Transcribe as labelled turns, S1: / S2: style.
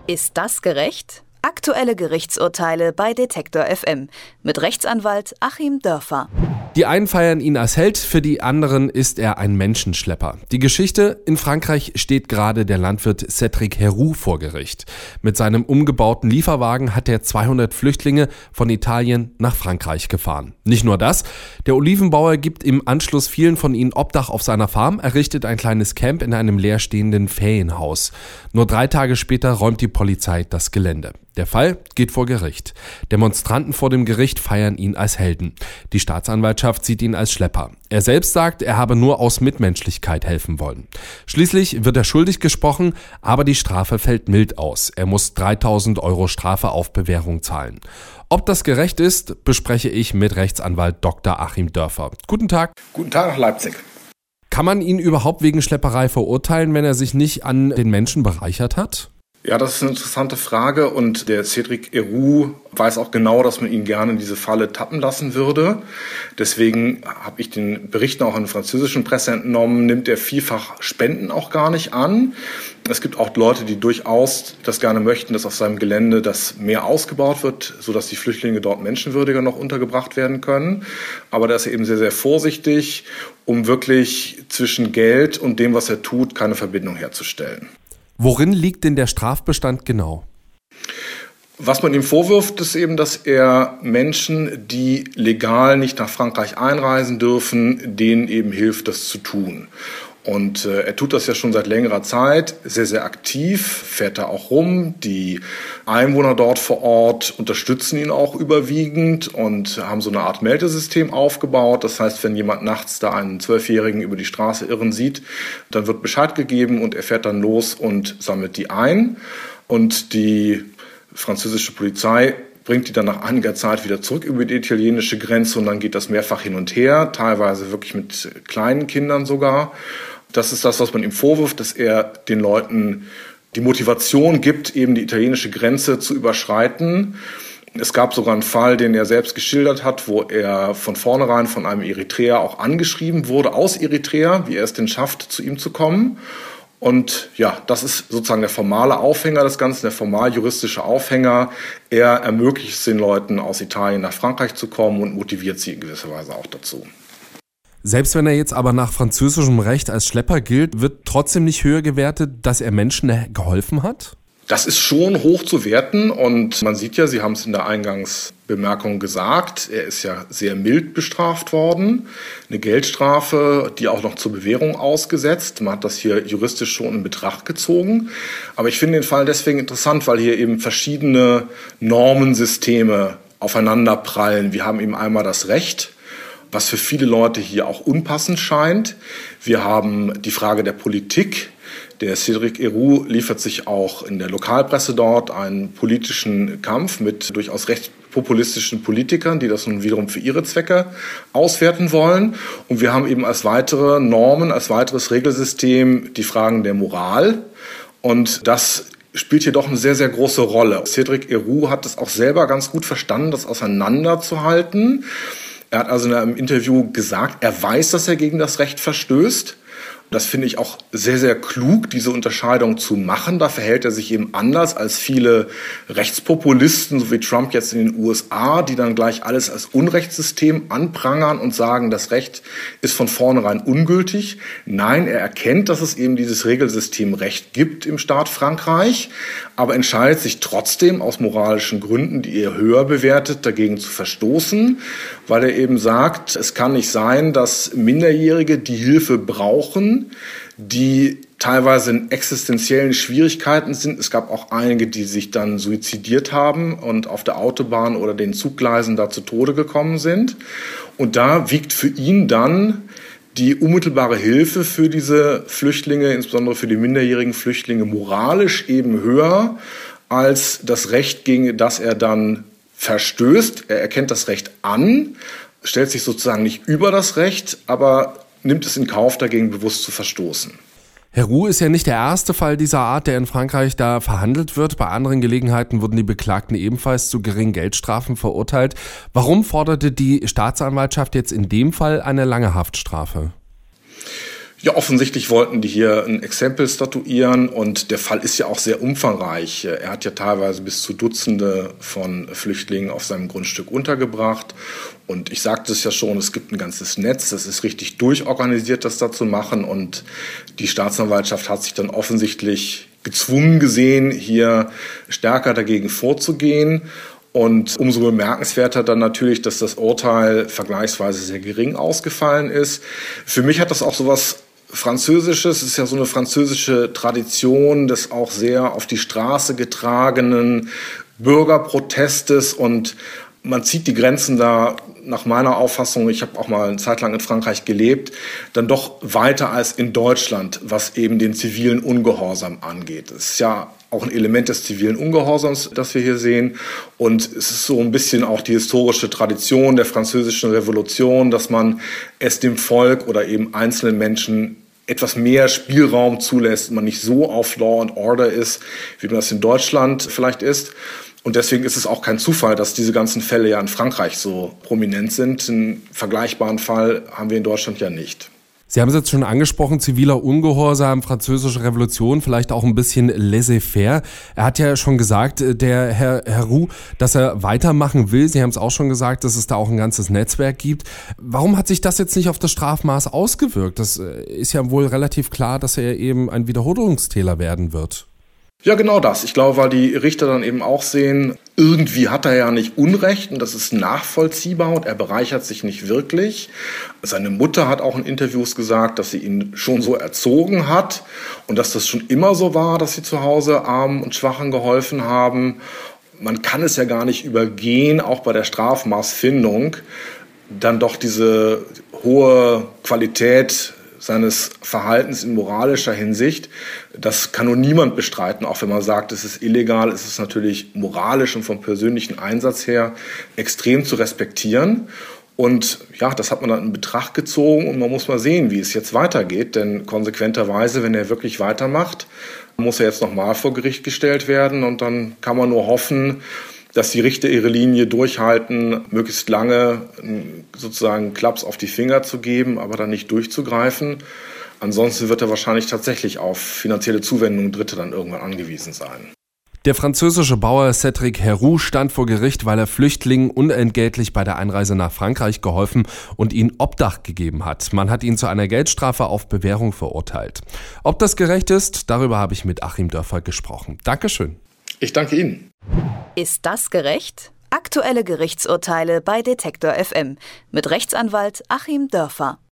S1: Ist das gerecht? Aktuelle Gerichtsurteile bei Detektor FM mit Rechtsanwalt Achim Dörfer.
S2: Die einen feiern ihn als Held, für die anderen ist er ein Menschenschlepper. Die Geschichte: In Frankreich steht gerade der Landwirt Cédric Herroux vor Gericht. Mit seinem umgebauten Lieferwagen hat er 200 Flüchtlinge von Italien nach Frankreich gefahren. Nicht nur das, der Olivenbauer gibt im Anschluss vielen von ihnen Obdach auf seiner Farm, errichtet ein kleines Camp in einem leerstehenden Ferienhaus. Nur 3 Tage später räumt die Polizei das Gelände. Der Fall geht vor Gericht. Demonstranten vor dem Gericht feiern ihn als Helden. Die Staatsanwaltschaft sieht ihn als Schlepper. Er selbst sagt, er habe nur aus Mitmenschlichkeit helfen wollen. Schließlich wird er schuldig gesprochen, aber die Strafe fällt mild aus. Er muss 3.000 € Strafe auf Bewährung zahlen. Ob das gerecht ist, bespreche ich mit Rechtsanwalt Dr. Achim Dörfer. Guten Tag.
S3: Guten Tag nach Leipzig.
S2: Kann man ihn überhaupt wegen Schlepperei verurteilen, wenn er sich nicht an den Menschen bereichert hat?
S3: Ja, das ist eine interessante Frage und der Cédric Herroux weiß auch genau, dass man ihn gerne in diese Falle tappen lassen würde. Deswegen habe ich den Berichten auch in der französischen Presse entnommen, nimmt er vielfach Spenden auch gar nicht an. Es gibt auch Leute, die durchaus das gerne möchten, dass auf seinem Gelände das mehr ausgebaut wird, sodass die Flüchtlinge dort menschenwürdiger noch untergebracht werden können. Aber da ist er eben sehr, sehr vorsichtig, um wirklich zwischen Geld und dem, was er tut, keine Verbindung herzustellen.
S2: Worin liegt denn der Strafbestand genau?
S3: Was man ihm vorwirft, ist eben, dass er Menschen, die legal nicht nach Frankreich einreisen dürfen, denen eben hilft, das zu tun. Und er tut das ja schon seit längerer Zeit, sehr, sehr aktiv, fährt da auch rum. Die Einwohner dort vor Ort unterstützen ihn auch überwiegend und haben so eine Art Meldesystem aufgebaut. Das heißt, wenn jemand nachts da einen 12-Jährigen über die Straße irren sieht, dann wird Bescheid gegeben und er fährt dann los und sammelt die ein. Und die französische Polizei bringt die dann nach einiger Zeit wieder zurück über die italienische Grenze und dann geht das mehrfach hin und her, teilweise wirklich mit kleinen Kindern sogar. Das ist das, was man ihm vorwirft, dass er den Leuten die Motivation gibt, eben die italienische Grenze zu überschreiten. Es gab sogar einen Fall, den er selbst geschildert hat, wo er von vornherein von einem Eritreer auch angeschrieben wurde, aus Eritrea, wie er es denn schafft, zu ihm zu kommen. Und ja, das ist sozusagen der formale Aufhänger des Ganzen, der formal juristische Aufhänger. Er ermöglicht es den Leuten, aus Italien nach Frankreich zu kommen und motiviert sie in gewisser Weise auch dazu.
S2: Selbst wenn er jetzt aber nach französischem Recht als Schlepper gilt, wird trotzdem nicht höher gewertet, dass er Menschen geholfen hat?
S3: Das ist schon hoch zu werten und man sieht ja, Sie haben es in der Eingangsbemerkung gesagt, er ist ja sehr mild bestraft worden. Eine Geldstrafe, die auch noch zur Bewährung ausgesetzt. Man hat das hier juristisch schon in Betracht gezogen. Aber ich finde den Fall deswegen interessant, weil hier eben verschiedene Normensysteme aufeinanderprallen. Wir haben eben einmal das Recht, was für viele Leute hier auch unpassend scheint. Wir haben die Frage der Politik. Der Cédric Herroux liefert sich auch in der Lokalpresse dort einen politischen Kampf mit durchaus rechtspopulistischen Politikern, die das nun wiederum für ihre Zwecke auswerten wollen. Und wir haben eben als weitere Normen, als weiteres Regelsystem die Fragen der Moral. Und das spielt hier doch eine sehr, sehr große Rolle. Cédric Herroux hat es auch selber ganz gut verstanden, das auseinanderzuhalten. Er hat also in einem Interview gesagt, er weiß, dass er gegen das Recht verstößt. Das finde ich auch sehr, sehr klug, diese Unterscheidung zu machen. Da verhält er sich eben anders als viele Rechtspopulisten, so wie Trump jetzt in den USA, die dann gleich alles als Unrechtssystem anprangern und sagen, das Recht ist von vornherein ungültig. Nein, er erkennt, dass es eben dieses Regelsystem Recht gibt im Staat Frankreich, aber entscheidet sich trotzdem aus moralischen Gründen, die er höher bewertet, dagegen zu verstoßen, weil er eben sagt, es kann nicht sein, dass Minderjährige die Hilfe brauchen, die teilweise in existenziellen Schwierigkeiten sind. Es gab auch einige, die sich dann suizidiert haben und auf der Autobahn oder den Zuggleisen da zu Tode gekommen sind. Und da wiegt für ihn dann die unmittelbare Hilfe für diese Flüchtlinge, insbesondere für die minderjährigen Flüchtlinge, moralisch eben höher als das Recht, gegen das er dann verstößt. Er erkennt das Recht an, stellt sich sozusagen nicht über das Recht, aber nimmt es in Kauf, dagegen bewusst zu verstoßen.
S2: Herroux ist ja nicht der erste Fall dieser Art, der in Frankreich da verhandelt wird. Bei anderen Gelegenheiten wurden die Beklagten ebenfalls zu geringen Geldstrafen verurteilt. Warum forderte die Staatsanwaltschaft jetzt in dem Fall eine lange Haftstrafe?
S3: Ja, offensichtlich wollten die hier ein Exempel statuieren und der Fall ist ja auch sehr umfangreich. Er hat ja teilweise bis zu Dutzende von Flüchtlingen auf seinem Grundstück untergebracht. Und ich sagte es ja schon, es gibt ein ganzes Netz, das ist richtig durchorganisiert, das da zu machen. Und die Staatsanwaltschaft hat sich dann offensichtlich gezwungen gesehen, hier stärker dagegen vorzugehen. Und umso bemerkenswerter dann natürlich, dass das Urteil vergleichsweise sehr gering ausgefallen ist. Für mich hat das auch sowas Französisches, es ist ja so eine französische Tradition des auch sehr auf die Straße getragenen Bürgerprotestes und man zieht die Grenzen da nach meiner Auffassung, ich habe auch mal eine Zeit lang in Frankreich gelebt, dann doch weiter als in Deutschland, was eben den zivilen Ungehorsam angeht. Es ist ja auch ein Element des zivilen Ungehorsams, das wir hier sehen. Und es ist so ein bisschen auch die historische Tradition der französischen Revolution, dass man es dem Volk oder eben einzelnen Menschen etwas mehr Spielraum zulässt, man nicht so auf Law and Order ist, wie man das in Deutschland vielleicht ist. Und deswegen ist es auch kein Zufall, dass diese ganzen Fälle ja in Frankreich so prominent sind. Einen vergleichbaren Fall haben wir in Deutschland ja nicht.
S2: Sie haben es jetzt schon angesprochen, ziviler Ungehorsam, französische Revolution, vielleicht auch ein bisschen laissez-faire. Er hat ja schon gesagt, der Herr Herroux, dass er weitermachen will. Sie haben es auch schon gesagt, dass es da auch ein ganzes Netzwerk gibt. Warum hat sich das jetzt nicht auf das Strafmaß ausgewirkt? Das ist ja wohl relativ klar, dass er eben ein Wiederholungstäter werden wird.
S3: Ja, genau das. Ich glaube, weil die Richter dann eben auch sehen, irgendwie hat er ja nicht Unrecht und das ist nachvollziehbar und er bereichert sich nicht wirklich. Seine Mutter hat auch in Interviews gesagt, dass sie ihn schon so erzogen hat und dass das schon immer so war, dass sie zu Hause Armen und Schwachen geholfen haben. Man kann es ja gar nicht übergehen, auch bei der Strafmaßfindung, dann doch diese hohe Qualität seines Verhaltens in moralischer Hinsicht. Das kann nur niemand bestreiten, auch wenn man sagt, es ist illegal, es ist natürlich moralisch und vom persönlichen Einsatz her extrem zu respektieren. Und ja, das hat man dann in Betracht gezogen und man muss mal sehen, wie es jetzt weitergeht, denn konsequenterweise, wenn er wirklich weitermacht, muss er jetzt nochmal vor Gericht gestellt werden und dann kann man nur hoffen, dass die Richter ihre Linie durchhalten, möglichst lange sozusagen Klaps auf die Finger zu geben, aber dann nicht durchzugreifen. Ansonsten wird er wahrscheinlich tatsächlich auf finanzielle Zuwendungen Dritte dann irgendwann angewiesen sein.
S2: Der französische Bauer Cédric Herroux stand vor Gericht, weil er Flüchtlingen unentgeltlich bei der Einreise nach Frankreich geholfen und ihnen Obdach gegeben hat. Man hat ihn zu einer Geldstrafe auf Bewährung verurteilt. Ob das gerecht ist, darüber habe ich mit Achim Dörfer gesprochen. Dankeschön.
S3: Ich danke Ihnen.
S1: Ist das gerecht? Aktuelle Gerichtsurteile bei Detektor FM mit Rechtsanwalt Achim Dörfer.